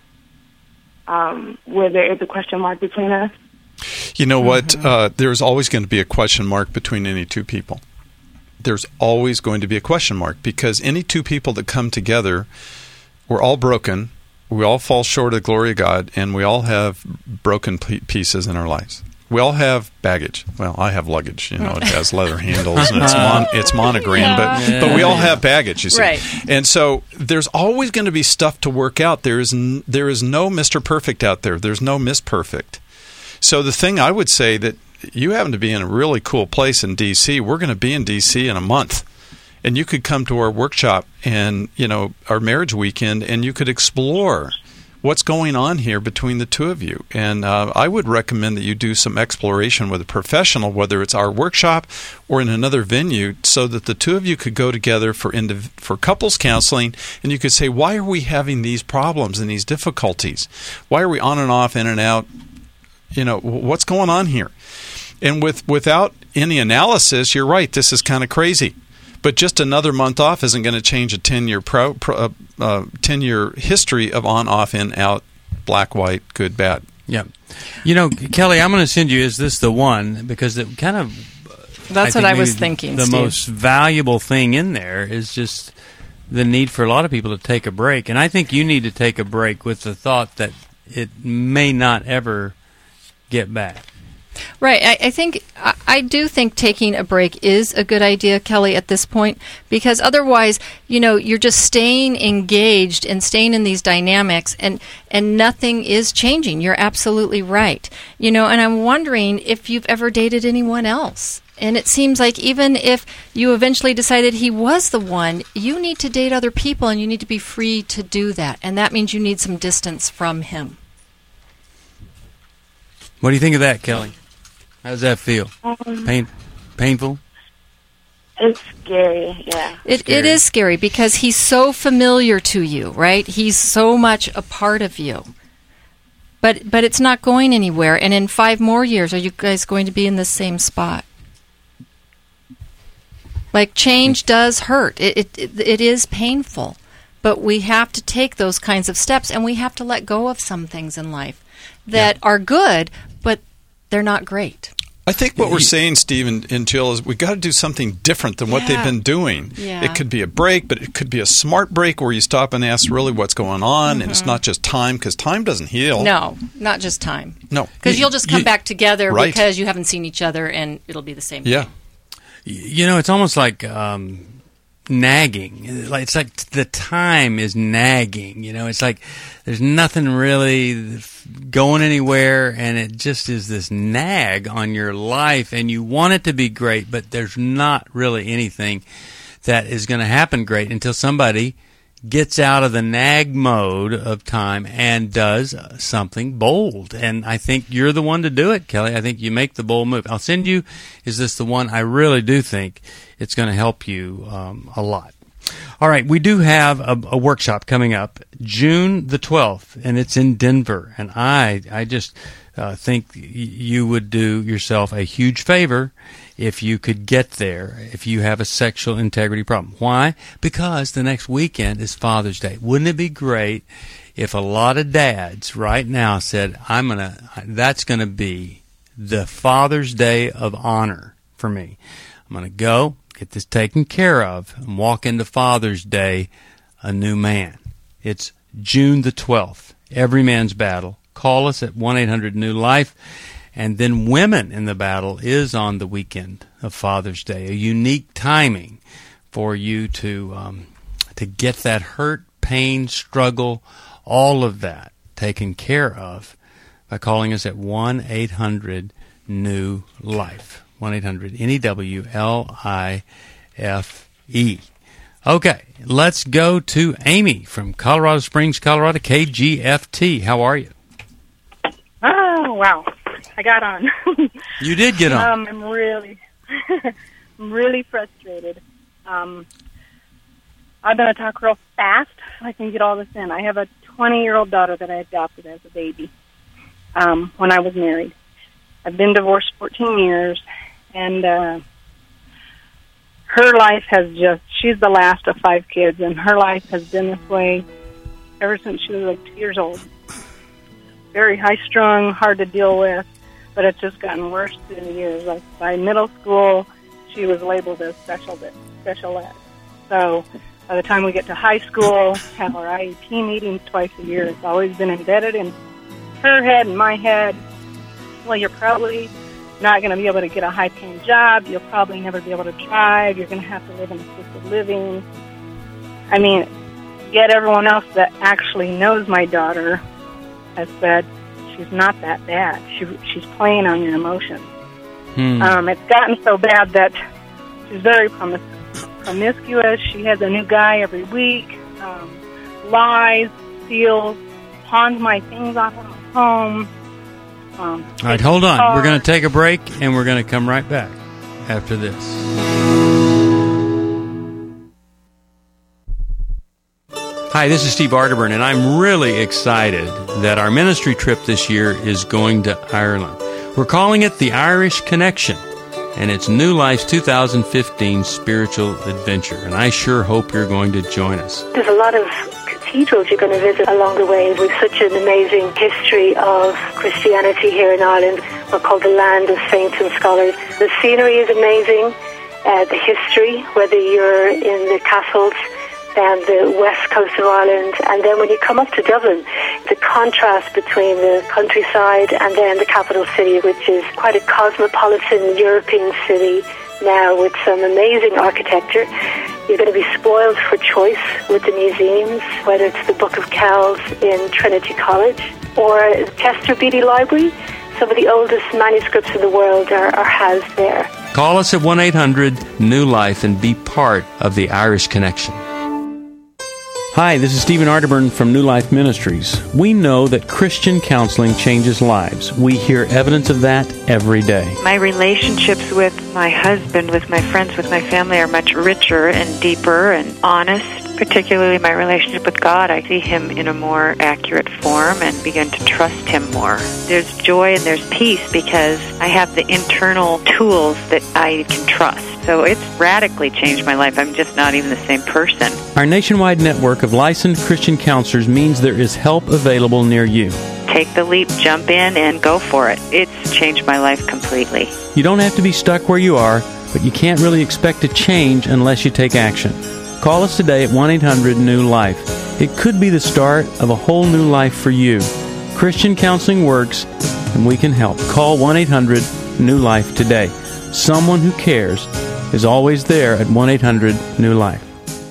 um, where there is a question mark between us. You know what? Mm-hmm. Uh, there's always going to be a question mark between any two people. There's always going to be a question mark because any two people that come together, we're all broken. We all fall short of the glory of God, and we all have broken pieces in our lives. We all have baggage. Well, I have luggage. You know, it has leather handles and it's mon- it's monogrammed, but yeah. but we all have baggage. You see, right. And so there's always going to be stuff to work out. There is n- there is no Mister Perfect out there. There's no Miss Perfect. So the thing I would say that you happen to be in a really cool place in D C. We're going to be in D C in a month, and you could come to our workshop and you know our marriage weekend, and you could explore what's going on here between the two of you. And uh, I would recommend that you do some exploration with a professional, whether it's our workshop or in another venue, so that the two of you could go together for indiv- for couples counseling, and you could say, why are we having these problems and these difficulties? Why are we on and off, in and out? You know, what's going on here? And with without any analysis, you're right, this is kind of crazy. But just another month off isn't going to change a ten-year pro, pro, uh, uh, ten-year history of on, off, in, out, black, white, good, bad. Yeah. You know, Kelly, I'm going to send you, is this the one? Because it kind of... That's I what I was the, thinking, The Steve. most valuable thing in there is just the need for a lot of people to take a break. And I think you need to take a break with the thought that it may not ever get back. Right. I, I think I, I do think taking a break is a good idea, Kelly, at this point, because otherwise, you know, you're just staying engaged and staying in these dynamics, and and nothing is changing. You're absolutely right. You know, and I'm wondering if you've ever dated anyone else. And it seems like even if you eventually decided he was the one, you need to date other people, and you need to be free to do that. And that means you need some distance from him. What do you think of that, Kelly? How does that feel? Um, Pain, painful? It's scary, yeah. It, Scary. it is scary because he's so familiar to you, right? He's so much a part of you. But but it's not going anywhere. And in five more years, are you guys going to be in the same spot? Like, change does hurt. It, it it it is painful. But we have to take those kinds of steps, and we have to let go of some things in life that yeah. are good, but they're not great. I think what we're saying, Steve and, and Jill, is we got to do something different than what Yeah. they've been doing. Yeah. It could be a break, but it could be a smart break where you stop and ask really what's going on, and it's not just time, because time doesn't heal. No, not just time. No. Because you'll just come You- back together right. because you haven't seen each other, and it'll be the same Yeah. thing. You know, it's almost like um, nagging. Like it's like the time is nagging. You know, it's like there's nothing really going anywhere, and it just is this nag on your life, and you want it to be great, but there's not really anything that is going to happen great until somebody gets out of the nag mode of time and does something bold. And I think you're the one to do it, Kelly. I think you make the bold move. I'll send you, is this the one? I really do think it's going to help you um, a lot. All right, we do have a, a workshop coming up June the twelfth, and it's in Denver. And I, I just uh, think y- you would do yourself a huge favor if you could get there, if you have a sexual integrity problem. Why? Because the next weekend is Father's Day. Wouldn't it be great if a lot of dads right now said, I'm gonna, that's going to be the Father's Day of honor for me. I'm going to go, get this taken care of, and walk into Father's Day a new man. It's June the twelfth, Every Man's Battle. Call us at one eight hundred new life. And then Women in the Battle is on the weekend of Father's Day, a unique timing for you to um, to get that hurt, pain, struggle, all of that taken care of by calling us at one eight hundred new life. one eight hundred N E W L I F E. Okay, let's go to Amy from Colorado Springs, Colorado, K G F T. How are you? Oh, wow. I got on. You did get on. Um, I'm really, I'm really frustrated. Um, I'm going to talk real fast so I can get all this in. I have a twenty-year-old daughter that I adopted as a baby um, when I was married. I've been divorced fourteen years, and uh, her life has just, she's the last of five kids, and her life has been this way ever since she was like two years old. Very high-strung, hard to deal with, but it's just gotten worse through the years. Like by middle school, she was labeled as special special ed. So by the time we get to high school, have our I E P meetings twice a year, it's always been embedded in her head and my head. Well, you're probably not going to be able to get a high-paying job. You'll probably never be able to drive. You're going to have to live in assisted living. I mean, yet everyone else that actually knows my daughter has said she's not that bad. She, she's playing on your emotions. Hmm. Um, it's gotten so bad that she's very promis- promiscuous. She has a new guy every week, um, lies, steals, pawns my things off of my home. Um, All right, hold on. We're going to take a break, and we're going to come right back after this. Hi, this is Steve Arterburn, and I'm really excited that our ministry trip this year is going to Ireland. We're calling it the Irish Connection, and it's New Life's two thousand fifteen spiritual adventure, and I sure hope you're going to join us. There's a lot of cathedrals you're going to visit along the way. With such an amazing history of Christianity here in Ireland. We're called the land of saints and scholars. The scenery is amazing, uh, the history, whether you're in the castles and the west coast of Ireland, and then when you come up to Dublin, the contrast between the countryside and then the capital city, which is quite a cosmopolitan European city now with some amazing architecture. You're going to be spoiled for choice with the museums, whether it's the Book of Kells in Trinity College or Chester Beatty Library. Some of the oldest manuscripts in the world are, are housed there. Call us at one eight hundred new life and be part of the Irish Connection. Hi, this is Stephen Arterburn from New Life Ministries. We know that Christian counseling changes lives. We hear evidence of that every day. My relationships with my husband, with my friends, with my family are much richer and deeper and honest. Particularly my relationship with God, I see Him in a more accurate form and begin to trust Him more. There's joy and there's peace because I have the internal tools that I can trust. So it's radically changed my life. I'm just not even the same person. Our nationwide network of licensed Christian counselors means there is help available near you. take the leap, jump in, and go for it. It's changed my life completely. You don't have to be stuck where you are, but you can't really expect to change unless you take action. Call us today at one eight hundred new life. It could be the start of a whole new life for you. Christian counseling works, and we can help. Call one eight hundred new life today. Someone who cares is always there at one eight hundred new life.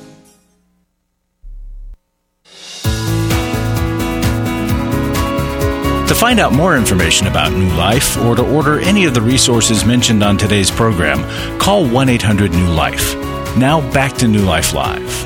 To find out more information about New Life or to order any of the resources mentioned on today's program, call one eight hundred new life. Now back to New Life Live.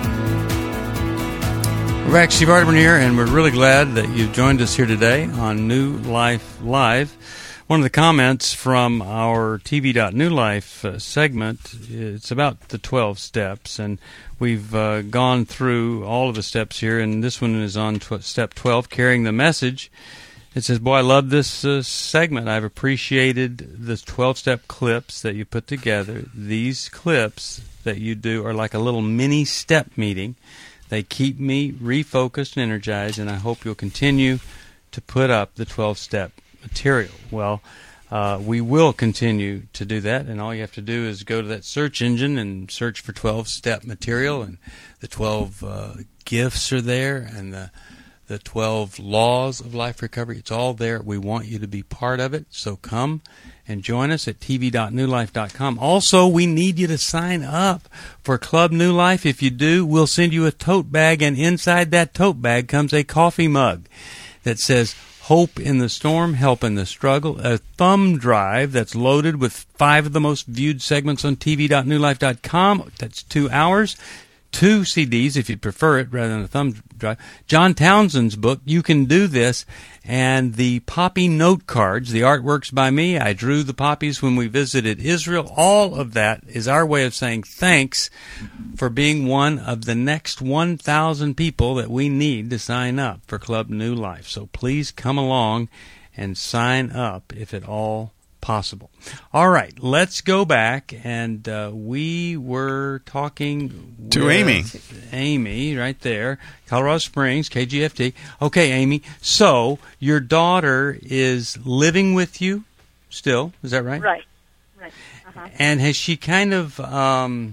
We're back, Steve Arterburn here, and we're really glad that you've joined us here today on New Life Live. One of the comments from our T V dot New Life uh, segment, it's about the twelve steps, and we've uh, gone through all of the steps here, and this one is on tw- step twelve, carrying the message. It says, boy, I love this uh, segment. I've appreciated the twelve-step clips that you put together. These clips that you do are like a little mini step meeting. They keep me refocused and energized, and I hope you'll continue to put up the twelve-step material. Well, uh, we will continue to do that, and all you have to do is go to that search engine and search for twelve-step material, and the twelve uh, gifts are there, and the the twelve laws of life recovery. It's all there. We want you to be part of it, so come and join us at T V dot new life dot com. Also, we need you to sign up for Club New Life. If you do, we'll send you a tote bag, and inside that tote bag comes a coffee mug that says, Hope in the Storm, Help in the Struggle, a thumb drive that's loaded with five of the most viewed segments on T V dot new life dot com. That's two hours. Two C Ds, if you prefer it, rather than a thumb drive. John Townsend's book, You Can Do This, and the poppy note cards, the artworks by me. I drew the poppies when we visited Israel. All of that is our way of saying thanks for being one of the next one thousand people that we need to sign up for Club New Life. So please come along and sign up if at all possible. All right, let's go back, and uh, we were talking to with Amy. Amy, right there, Colorado Springs, K G F T. Okay, Amy, so your daughter is living with you still, is that right? Right, right. Uh-huh. And has she kind of um,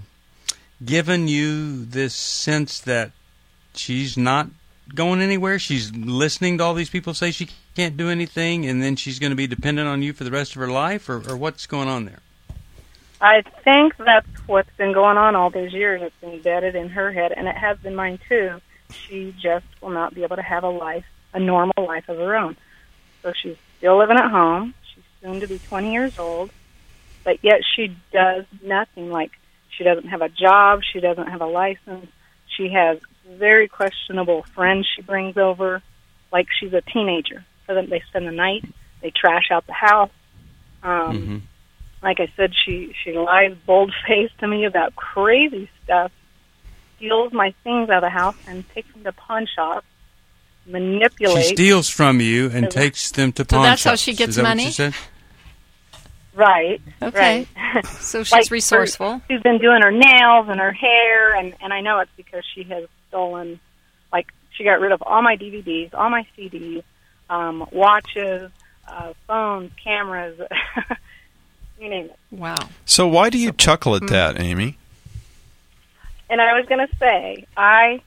given you this sense that she's not going anywhere? She's listening to all these people say she can't do anything, and then she's going to be dependent on you for the rest of her life, or, or what's going on there? I think that's what's been going on all these years. It's been embedded in her head, and it has been mine too. She just will not be able to have a life, a normal life of her own. So she's still living at home. She's soon to be twenty years old, but yet she does nothing. Like, she doesn't have a job. She doesn't have a license. She has very questionable friends she brings over, like she's a teenager. So then they spend the night, they trash out the house. Um, mm-hmm. Like I said, she, she lies bold-faced to me about crazy stuff, steals my things out of the house and takes them to pawn shops, manipulates. She steals from you and takes them to pawn shops. So that's shops. how she gets Is that money? What you said? Right. Okay. Right. So she's like resourceful. Her, she's been doing her nails and her hair, and, and I know it's because she has stolen, like, she got rid of all my D V Ds, all my C Ds, um, watches, uh, phones, cameras, you name it. Wow. So why do you chuckle at that, Amy? And I was going to say, I...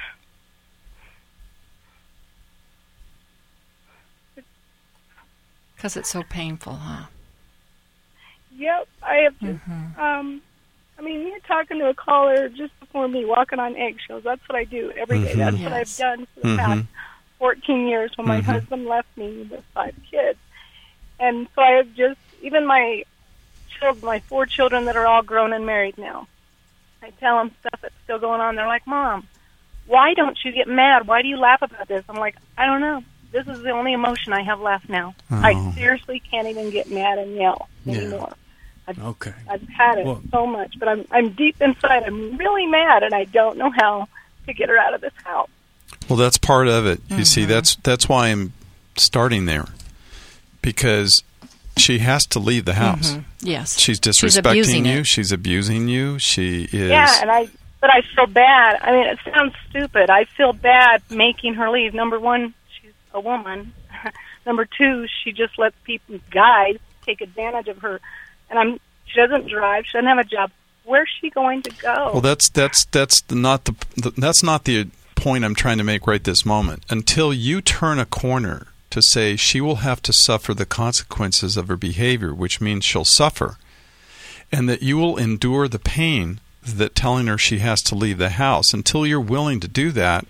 Because it's so painful, huh? Yep, I have just, mm-hmm. um, I mean, you're talking to a caller just before me, walking on eggshells. That's what I do every day. Mm-hmm. That's yes. what I've done for the mm-hmm. past fourteen years when my mm-hmm. husband left me with five kids. And so I have just, even my children, my four children that are all grown and married now, I tell them stuff that's still going on. They're like, Mom, why don't you get mad? Why do you laugh about this? I'm like, I don't know. This is the only emotion I have left now. Oh. I seriously can't even get mad and yell Yeah. anymore. I've, Okay. I've had it Well, so much, but I'm I'm deep inside. I'm really mad, and I don't know how to get her out of this house. Well, that's part of it. You mm-hmm. see, that's that's why I'm starting there, because she has to leave the house. Mm-hmm. Yes. She's disrespecting She's abusing you. it. She's abusing you. She is. Yeah, and I but I feel bad. I mean, it sounds stupid. I feel bad making her leave. Number one, she's a woman. Number two, she just lets people, guys, take advantage of her. And I'm she doesn't drive. She doesn't have a job. Where's she going to go? Well, that's that's that's not the, the that's not the point I'm trying to make right this moment. Until you turn a corner to say she will have to suffer the consequences of her behavior, which means she'll suffer, and that you will endure the pain that telling her she has to leave the house. Until you're willing to do that,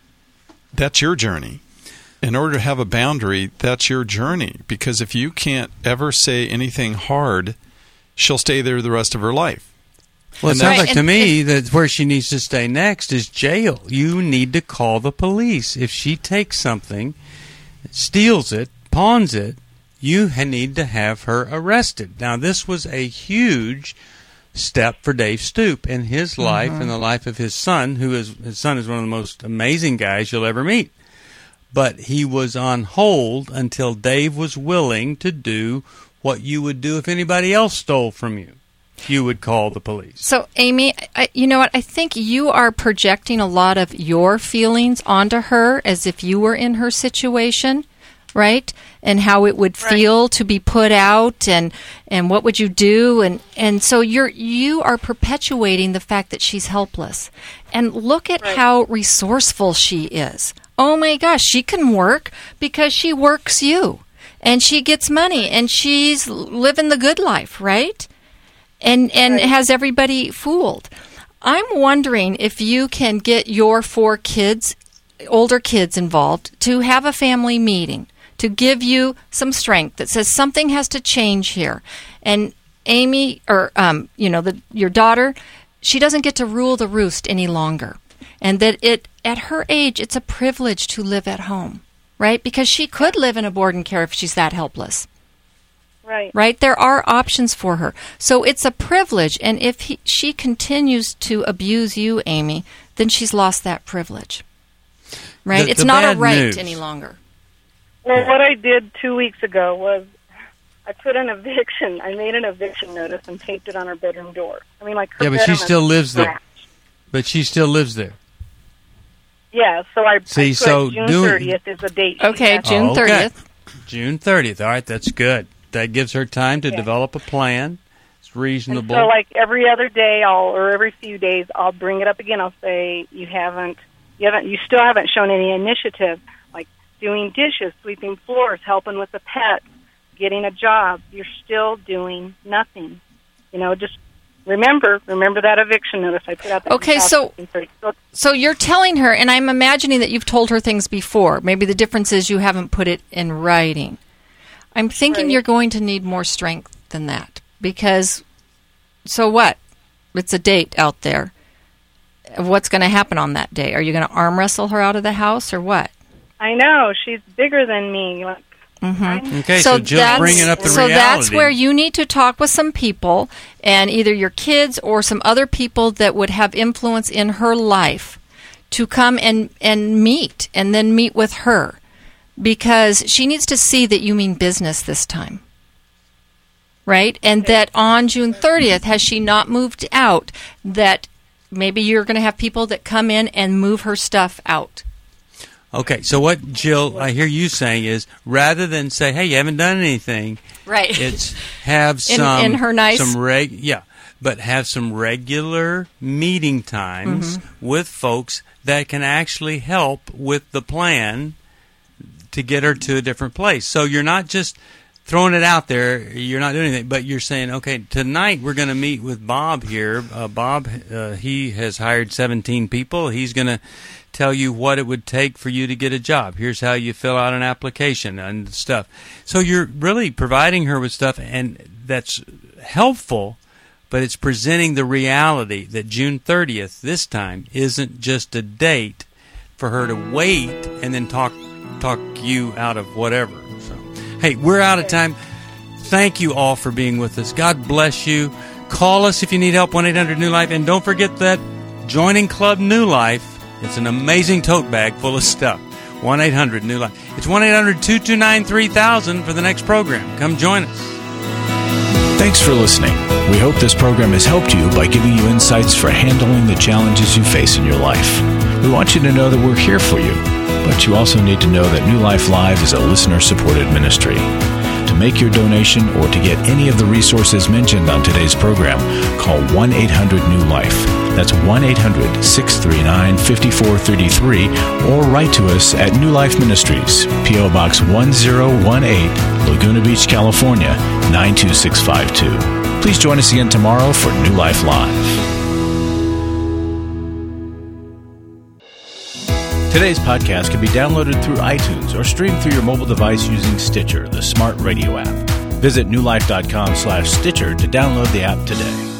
that's your journey. In order to have a boundary, that's your journey. Because if you can't ever say anything hard, she'll stay there the rest of her life. Well, it And sounds that's- like to me that where she needs to stay next is jail. You need to call the police. If she takes something, steals it, pawns it, you ha- need to have her arrested. Now, this was a huge step for Dave Stoop in his life Mhm. and the life of his son, who is his son is one of the most amazing guys you'll ever meet. But he was on hold until Dave was willing to do what you would do if anybody else stole from you. You would call the police. So, Amy, I, you know what? I think you are projecting a lot of your feelings onto her as if you were in her situation, right? And how it would feel to be put out, and and what would you do? And and so you're you are perpetuating the fact that she's helpless. And look at how resourceful she is. Oh my gosh, she can work because she works you, and she gets money, and she's living the good life, right? And and has everybody fooled. I'm wondering if you can get your four kids, older kids involved, to have a family meeting, to give you some strength that says something has to change here. And Amy, or um, you know, the, your daughter, she doesn't get to rule the roost any longer. And that it, at her age, it's a privilege to live at home, right? Because she could live in a board and care if she's that helpless. Right. Right? There are options for her. So it's a privilege. And if he, she continues to abuse you, Amy, then she's lost that privilege. Right? The- it's the not a bad right news. any longer. Well, what I did two weeks ago was I put an eviction. I made an eviction notice and taped it on her bedroom door. I mean, like her Yeah, but she bedroom still is lives there. trash. But she still lives there. Yeah, so I, See, I put so June doing- thirtieth is the date. Okay, That's- June Oh, okay. thirtieth. June thirtieth. All right, that's good. That gives her time to Yeah. develop a plan. It's And reasonable. so, like every other day, I'll or every few days, I'll bring it up again. I'll say you haven't, you haven't, you still haven't shown any initiative, like doing dishes, sweeping floors, helping with the pets, getting a job. You're still doing nothing. You know, just remember, remember that eviction notice I put out. There Okay, so- so So you're telling her, and I'm imagining that you've told her things before. Maybe the difference is you haven't put it in writing. I'm thinking Right. you're going to need more strength than that. Because, so what? It's a date out there. What's going to happen on that day? Are you going to arm wrestle her out of the house or what? I know she's bigger than me. Like, Mm-hmm. Okay, so Jill's that's- bringing up the so that's reality. where you need to talk with some people, and either your kids or some other people that would have influence in her life, to come and, and meet, and then meet with her, because she needs to see that you mean business this time. Right? And that on June thirtieth, has she not moved out, that maybe you're going to have people that come in and move her stuff out. Okay, so what Jill, I hear you saying is, rather than say, "Hey, you haven't done anything," Right. It's have In- some in her nice- some reg, yeah, but have some regular meeting times Mhm. with folks that can actually help with the plan to get her to a different place. So you're not just throwing it out there, you're not doing anything, but you're saying, okay, tonight we're going to meet with Bob here. Uh, Bob, uh, he has hired seventeen people. He's going to tell you what it would take for you to get a job. Here's how you fill out an application and stuff. So you're really providing her with stuff, and that's helpful, but it's presenting the reality that June thirtieth this time isn't just a date for her to wait and then talk talk you out of whatever. So, hey, we're out of time. Thank you all for being with us. God bless you. Call us if you need help, one eight hundred new life. And don't forget that joining Club New Life, it's an amazing tote bag full of stuff. one eight hundred new life. It's one eight hundred two two nine three thousand for the next program. Come join us. Thanks for listening. We hope this program has helped you by giving you insights for handling the challenges you face in your life. We want you to know that we're here for you, but you also need to know that New Life Live is a listener-supported ministry. To make your donation or to get any of the resources mentioned on today's program, call one eight hundred new life. That's one eight hundred, six three nine, five four three three, or write to us at New Life Ministries, P O. Box one zero one eight, Laguna Beach, California, nine two six five two. Please join us again tomorrow for New Life Live. Today's podcast can be downloaded through iTunes or streamed through your mobile device using Stitcher, the smart radio app. Visit newlife.com slash Stitcher to download the app today.